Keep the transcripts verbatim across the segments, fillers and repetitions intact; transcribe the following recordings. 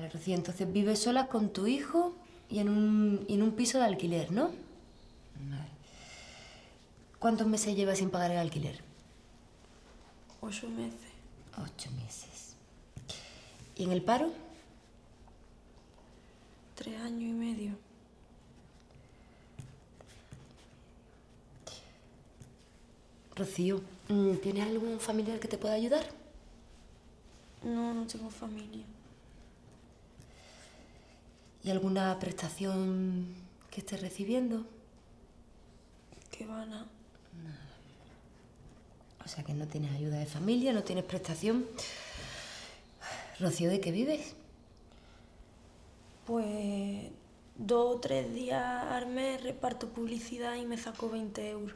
Vale, Rocío, entonces vives sola con tu hijo y en un, y en un piso de alquiler, ¿no? Vale. ¿Cuántos meses llevas sin pagar el alquiler? Ocho meses. Ocho meses. ¿Y en el paro? Tres años y medio. Rocío, ¿tienes algún familiar que te pueda ayudar? No, no tengo familia. ¿Y alguna prestación que estés recibiendo? ¿Qué van a? O sea que no tienes ayuda de familia, no tienes prestación. Rocío, ¿de qué vives? Pues dos o tres días al mes reparto publicidad y me saco veinte euros.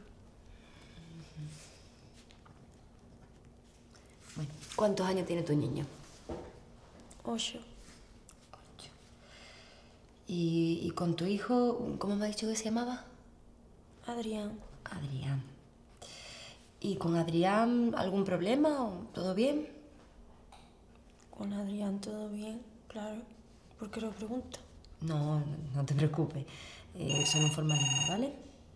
Bueno, ¿cuántos años tiene tu niño? Ocho. Ocho. ¿Y, y con tu hijo, cómo me ha dicho que se llamaba? Adrián. Adrián. ¿Y con Adrián algún problema o todo bien? Con Adrián todo bien, claro. ¿Por qué lo preguntas? No, no te preocupes. Eh, son un formalismo, ¿vale?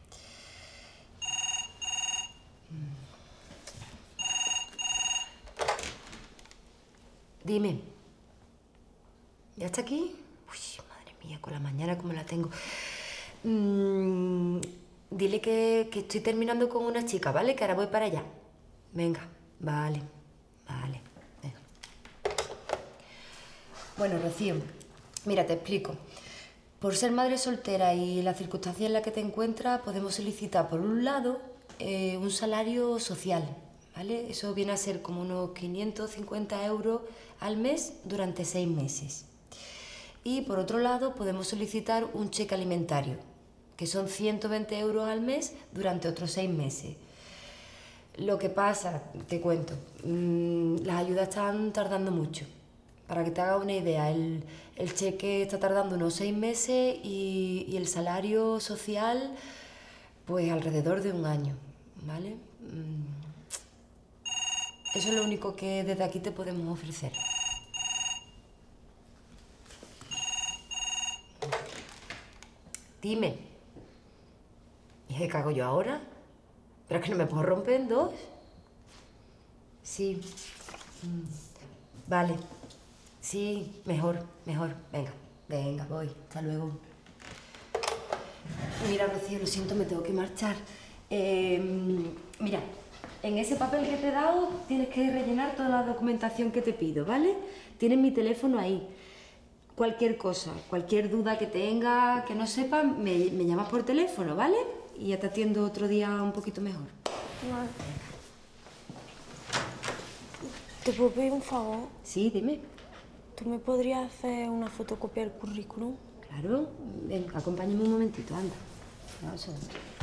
Dime. ¿Ya está aquí? Uy, madre mía, con la mañana como la tengo. Mm, dile que, que estoy terminando con una chica, ¿vale? Que ahora voy para allá. Venga, vale, vale. Venga. Bueno, Rocío, mira, te explico. Por ser madre soltera y la circunstancia en la que te encuentras, podemos solicitar, por un lado, eh, un salario social, ¿vale? Eso viene a ser como unos quinientos cincuenta euros al mes durante seis meses. Y por otro lado, podemos solicitar un cheque alimentario, que son ciento veinte euros al mes durante otros seis meses. Lo que pasa, te cuento, mmm, las ayudas están tardando mucho. Para que te hagas una idea, el, el cheque está tardando unos seis meses y, y el salario social, pues alrededor de un año, ¿vale? Mm. Eso es lo único que desde aquí te podemos ofrecer. Dime. ¿Y qué cago yo ahora? ¿Pero es que no me puedo romper en dos? Sí. Mm. Vale. Sí, mejor, mejor. Venga, venga, voy. Hasta luego. Mira, Rocío, lo siento, me tengo que marchar. Eh, mira, en ese papel que te he dado tienes que rellenar toda la documentación que te pido, ¿vale? Tienes mi teléfono ahí. Cualquier cosa, cualquier duda que tengas, que no sepas, me, me llamas por teléfono, ¿vale? Y ya te atiendo otro día un poquito mejor. Vale. ¿Te puedo pedir un favor? Sí, dime. ¿Tú me podrías hacer una fotocopia del currículum? Claro. Ven, acompáñame un momentito, anda. No, un segundo.